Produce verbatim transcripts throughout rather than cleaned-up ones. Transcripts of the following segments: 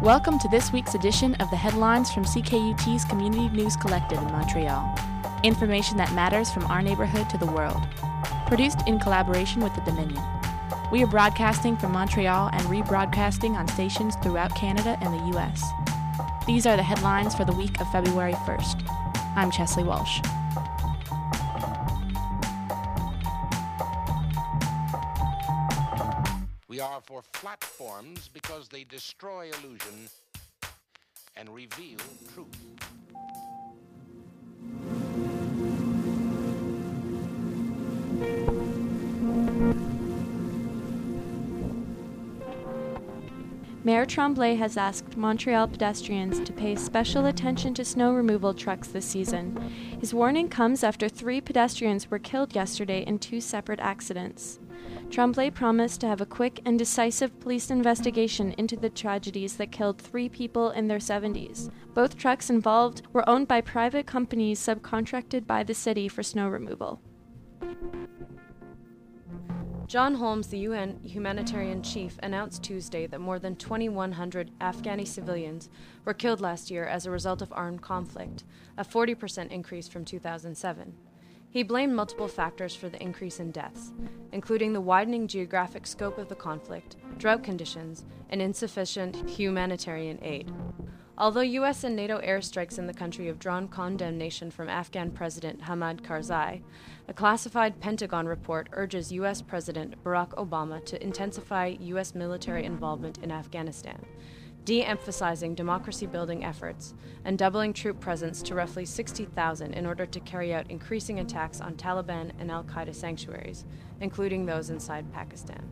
Welcome to this week's edition of the headlines from C K U T's Community News Collective in Montreal. Information that matters from our neighborhood to the world. Produced in collaboration with the Dominion. We are broadcasting from Montreal and rebroadcasting on stations throughout Canada and the U S. These are the headlines for the week of February first. I'm Chesley Walsh. We are for platforms because they destroy illusion and reveal truth. Mayor Tremblay has asked Montreal pedestrians to pay special attention to snow removal trucks this season. His warning comes after three pedestrians were killed yesterday in two separate accidents. Tremblay promised to have a quick and decisive police investigation into the tragedies that killed three people in their seventies. Both trucks involved were owned by private companies subcontracted by the city for snow removal. John Holmes, the U N humanitarian chief, announced Tuesday that more than twenty-one hundred Afghani civilians were killed last year as a result of armed conflict, a forty percent increase from two thousand seven. He blamed multiple factors for the increase in deaths, including the widening geographic scope of the conflict, drought conditions, and insufficient humanitarian aid. Although U S and NATO airstrikes in the country have drawn condemnation from Afghan President Hamid Karzai, a classified Pentagon report urges U S President Barack Obama to intensify U S military involvement in Afghanistan, de-emphasizing democracy-building efforts and doubling troop presence to roughly sixty thousand in order to carry out increasing attacks on Taliban and al-Qaeda sanctuaries, including those inside Pakistan.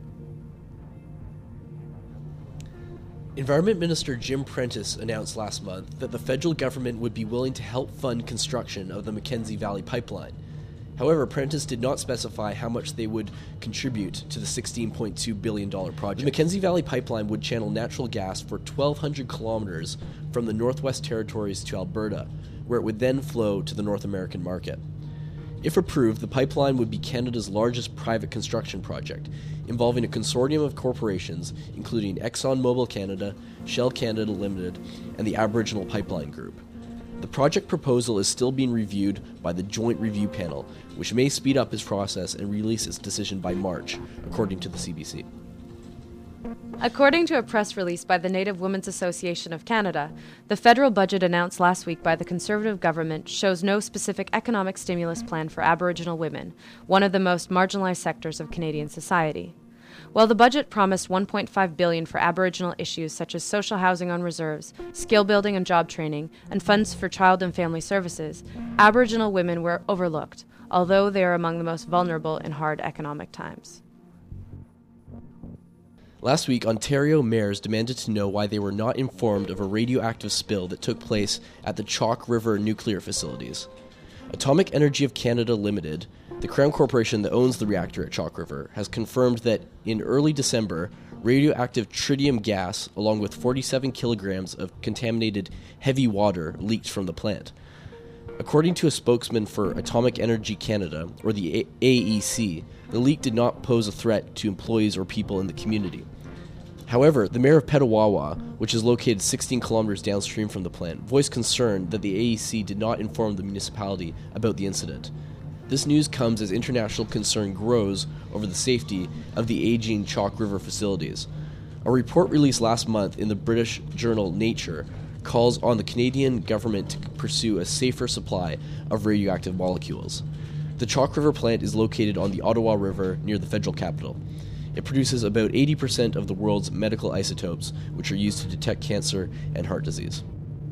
Environment Minister Jim Prentice announced last month that the federal government would be willing to help fund construction of the Mackenzie Valley Pipeline. However, Prentice did not specify how much they would contribute to the sixteen point two billion dollars project. The Mackenzie Valley Pipeline would channel natural gas for twelve hundred kilometers from the Northwest Territories to Alberta, where it would then flow to the North American market. If approved, the pipeline would be Canada's largest private construction project, involving a consortium of corporations including ExxonMobil Canada, Shell Canada Limited, and the Aboriginal Pipeline Group. The project proposal is still being reviewed by the Joint Review Panel, which may speed up its process and release its decision by March, according to the C B C. According to a press release by the Native Women's Association of Canada, the federal budget announced last week by the Conservative government shows no specific economic stimulus plan for Aboriginal women, one of the most marginalized sectors of Canadian society. While the budget promised one point five billion dollars for Aboriginal issues such as social housing on reserves, skill building and job training, and funds for child and family services, Aboriginal women were overlooked, although they are among the most vulnerable in hard economic times. Last week, Ontario mayors demanded to know why they were not informed of a radioactive spill that took place at the Chalk River nuclear facilities. Atomic Energy of Canada Limited, the Crown Corporation that owns the reactor at Chalk River, has confirmed that in early December, radioactive tritium gas, along with forty-seven kilograms of contaminated heavy water, leaked from the plant. According to a spokesman for Atomic Energy Canada, or the A E C, the leak did not pose a threat to employees or people in the community. However, the mayor of Petawawa, which is located sixteen kilometers downstream from the plant, voiced concern that the A E C did not inform the municipality about the incident. This news comes as international concern grows over the safety of the aging Chalk River facilities. A report released last month in the British journal Nature calls on the Canadian government to pursue a safer supply of radioactive molecules. The Chalk River plant is located on the Ottawa River near the federal capital. It produces about eighty percent of the world's medical isotopes, which are used to detect cancer and heart disease.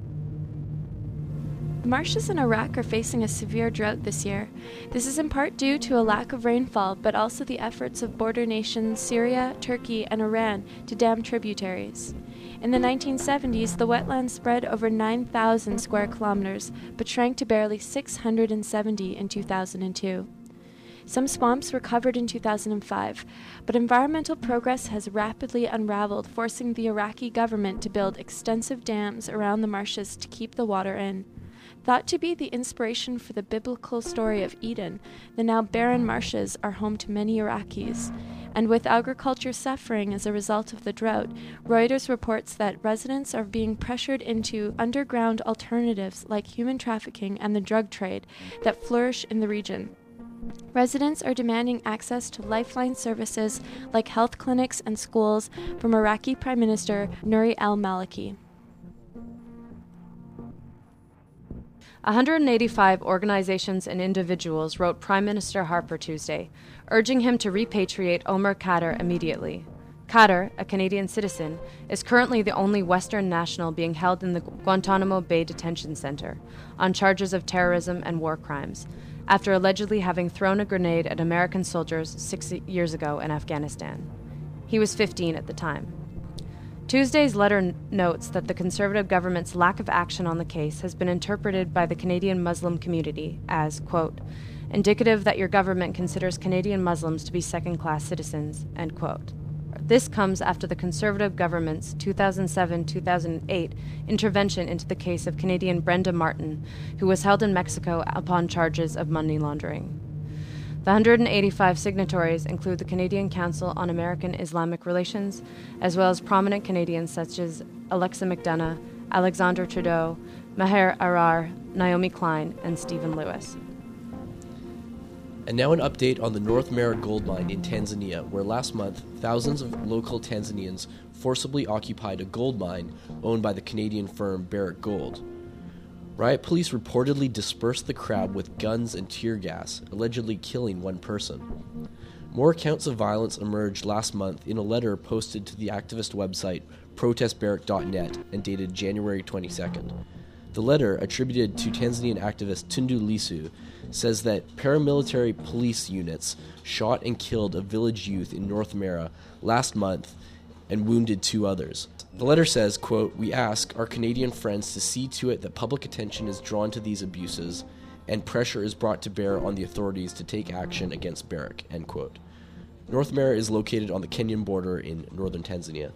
The marshes in Iraq are facing a severe drought this year. This is in part due to a lack of rainfall, but also the efforts of border nations Syria, Turkey, and Iran to dam tributaries. In the nineteen seventies, the wetlands spread over nine thousand square kilometers, but shrank to barely six hundred seventy in two thousand two. Some swamps were covered in two thousand five, but environmental progress has rapidly unraveled, forcing the Iraqi government to build extensive dams around the marshes to keep the water in. Thought to be the inspiration for the biblical story of Eden, the now barren marshes are home to many Iraqis, And with agriculture suffering as a result of the drought, Reuters reports that residents are being pressured into underground alternatives like human trafficking and the drug trade that flourish in the region. Residents are demanding access to lifeline services like health clinics and schools from Iraqi Prime Minister Nouri al-Maliki. one hundred eighty-five organizations and individuals wrote Prime Minister Harper Tuesday, urging him to repatriate Omar Khadr immediately. Khadr, a Canadian citizen, is currently the only Western national being held in the Guantanamo Bay Detention Center on charges of terrorism and war crimes, after allegedly having thrown a grenade at American soldiers six years ago in Afghanistan. He was fifteen at the time. Tuesday's letter n- notes that the Conservative government's lack of action on the case has been interpreted by the Canadian Muslim community as, quote, indicative that your government considers Canadian Muslims to be second-class citizens, end quote. This comes after the Conservative government's two thousand seven to two thousand eight intervention into the case of Canadian Brenda Martin, who was held in Mexico upon charges of money laundering. The one hundred eighty-five signatories include the Canadian Council on American Islamic Relations, as well as prominent Canadians such as Alexa McDonough, Alexandre Trudeau, Maher Arar, Naomi Klein, and Stephen Lewis. And now an update on the North Mara gold mine in Tanzania, where last month thousands of local Tanzanians forcibly occupied a gold mine owned by the Canadian firm Barrick Gold. Riot police reportedly dispersed the crowd with guns and tear gas, allegedly killing one person. More accounts of violence emerged last month in a letter posted to the activist website protest barrick dot net and dated January twenty-second. The letter, attributed to Tanzanian activist Tundu Lissu, says that paramilitary police units shot and killed a village youth in North Mara last month and wounded two others. The letter says, quote, we ask our Canadian friends to see to it that public attention is drawn to these abuses and pressure is brought to bear on the authorities to take action against Barrick, end quote. North Mara is located on the Kenyan border in northern Tanzania.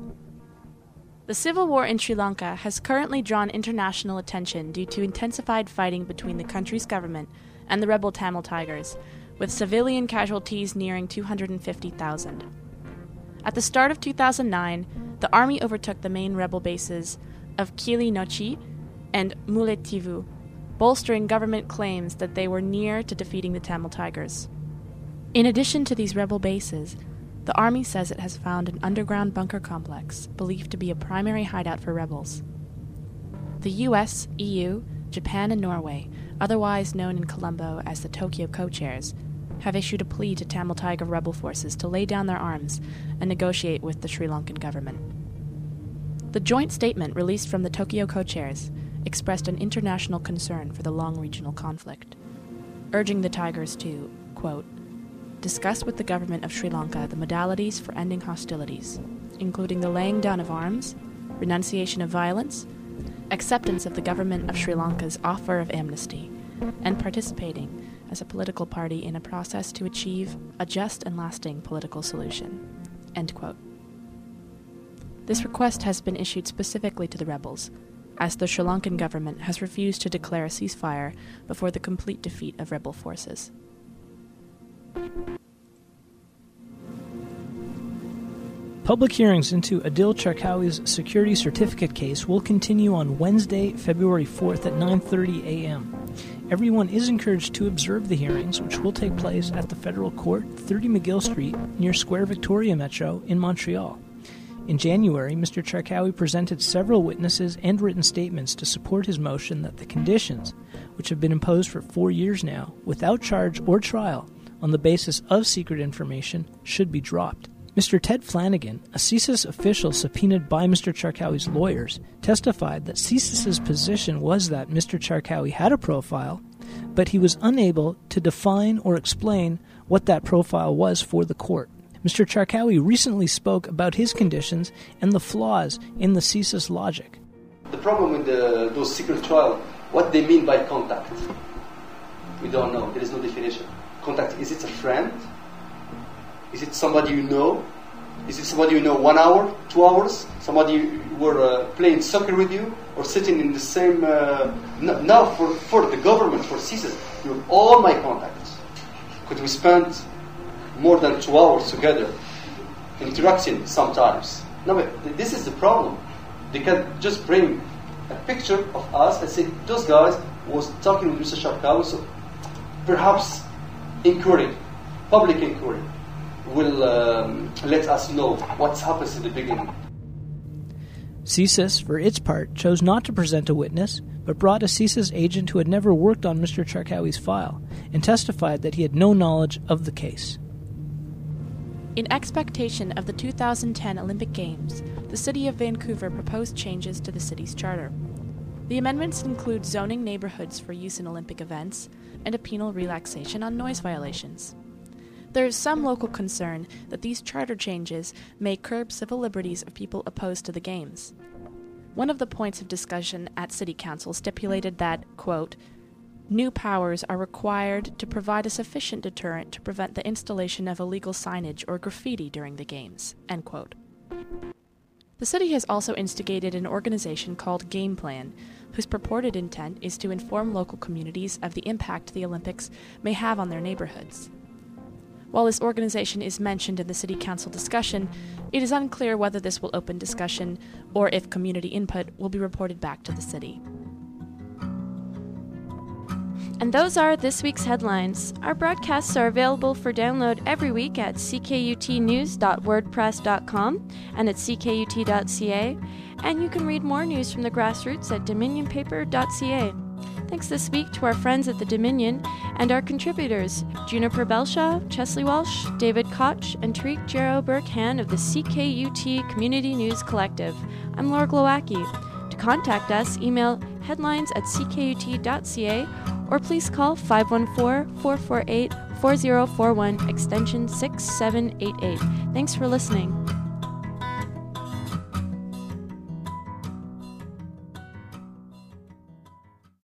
The civil war in Sri Lanka has currently drawn international attention due to intensified fighting between the country's government and the rebel Tamil Tigers, with civilian casualties nearing two hundred fifty thousand. At the start of two thousand nine, the army overtook the main rebel bases of Kili Nochi and Muletivu, bolstering government claims that they were near to defeating the Tamil Tigers. In addition to these rebel bases, the army says it has found an underground bunker complex believed to be a primary hideout for rebels. The U S, E U, Japan, and Norway, otherwise known in Colombo as the Tokyo Co-Chairs, have issued a plea to Tamil Tiger rebel forces to lay down their arms and negotiate with the Sri Lankan government. The joint statement released from the Tokyo Co-Chairs expressed an international concern for the long regional conflict, urging the Tigers to, quote, discuss with the government of Sri Lanka the modalities for ending hostilities, including the laying down of arms, renunciation of violence, acceptance of the government of Sri Lanka's offer of amnesty, and participating as a political party in a process to achieve a just and lasting political solution, end quote. This request has been issued specifically to the rebels, as the Sri Lankan government has refused to declare a ceasefire before the complete defeat of rebel forces. Public hearings into Adil Charkawi's security certificate case will continue on Wednesday, February fourth at nine thirty a.m. Everyone is encouraged to observe the hearings, which will take place at the Federal Court, thirty McGill Street, near Square Victoria Metro in Montreal. In January, Mister Charkawi presented several witnesses and written statements to support his motion that the conditions, which have been imposed for four years now, without charge or trial, on the basis of secret information, should be dropped. Mister Ted Flanagan, a C S I S official subpoenaed by Mister Charkawi's lawyers, testified that C S I S's position was that Mister Charkawi had a profile, but he was unable to define or explain what that profile was for the court. Mister Charkawi recently spoke about his conditions and the flaws in the C S I S logic. The problem with the, those secret trials, what they mean by contact, we don't know. There is no definition. Contact, is it a friend? Is it somebody you know? Is it somebody you know one hour, two hours? Somebody you were uh, playing soccer with you or sitting in the same... Uh, no, now for, for the government, for C S I S, you're all my contacts. Could we spend more than two hours together, interacting sometimes. No, but this is the problem. They can just bring a picture of us and say, those guys was talking with Mister Sharkawi, so perhaps inquiry, public inquiry, will um, let us know what happens in the beginning. C S I S, for its part, chose not to present a witness, but brought a C S I S agent who had never worked on Mister Charkawi's file, and testified that he had no knowledge of the case. In expectation of the two thousand ten Olympic Games, the City of Vancouver proposed changes to the city's charter. The amendments include zoning neighborhoods for use in Olympic events and a penal relaxation on noise violations. There is some local concern that these charter changes may curb civil liberties of people opposed to the Games. One of the points of discussion at City Council stipulated that, quote, new powers are required to provide a sufficient deterrent to prevent the installation of illegal signage or graffiti during the Games, end quote. The city has also instigated an organization called Game Plan, whose purported intent is to inform local communities of the impact the Olympics may have on their neighborhoods. While this organization is mentioned in the City Council discussion, it is unclear whether this will open discussion or if community input will be reported back to the city. And those are this week's headlines. Our broadcasts are available for download every week at c k u t news dot wordpress dot com and at c k u t dot c a, and you can read more news from the grassroots at dominion paper dot c a. Thanks this week to our friends at the Dominion and our contributors, Juniper Belshaw, Chesley Walsh, David Koch, and Tariq Jero Burkhan of the C K U T Community News Collective. I'm Laura Glowacki. To contact us, email headlines at c k u t dot c a or please call five one four, four four eight, four zero four one, extension six seven eight eight. Thanks for listening.